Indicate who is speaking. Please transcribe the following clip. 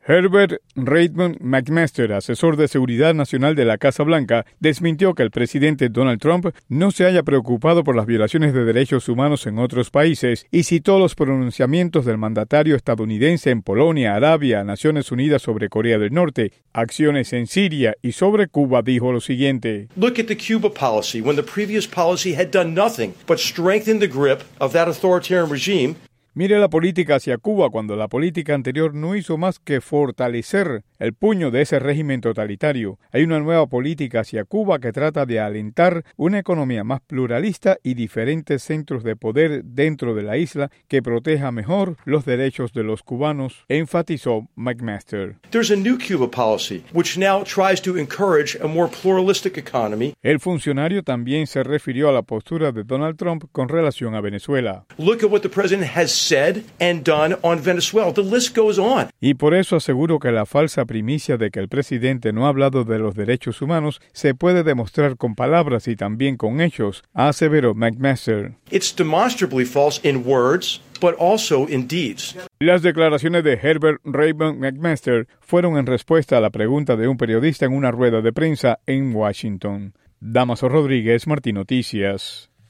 Speaker 1: Herbert Raymond McMaster, asesor de seguridad nacional de la Casa Blanca, desmintió que el presidente Donald Trump no se haya preocupado por las violaciones de derechos humanos en otros países y citó los pronunciamientos del mandatario estadounidense en Polonia, Arabia, Naciones Unidas sobre Corea del Norte, acciones en Siria y sobre Cuba. Dijo lo siguiente:
Speaker 2: Look at the Cuba policy when the previous policy had done nothing but strengthen the grip of that authoritarian regime.
Speaker 1: Mire la política hacia Cuba cuando la política anterior no hizo más que fortalecer el puño de ese régimen totalitario. Hay una nueva política hacia Cuba que trata de alentar una economía más pluralista y diferentes centros de poder dentro de la isla que proteja mejor los derechos de los cubanos, enfatizó McMaster.
Speaker 2: There's a new Cuba policy which now tries to encourage a more pluralistic economy.
Speaker 1: El funcionario también se refirió a la postura de Donald Trump con relación a Venezuela.
Speaker 2: Look at what the president has said and done on Venezuela. The list goes on.
Speaker 1: Y por eso aseguro que la falsa primicia de que el presidente no ha hablado de los derechos humanos se puede demostrar con palabras y también con hechos, aseveró McMaster.
Speaker 2: It's demonstrably false in words, but also in deeds.
Speaker 1: Las declaraciones de Herbert Raymond McMaster fueron en respuesta a la pregunta de un periodista en una rueda de prensa en Washington. Damaso Rodríguez, Martín Noticias.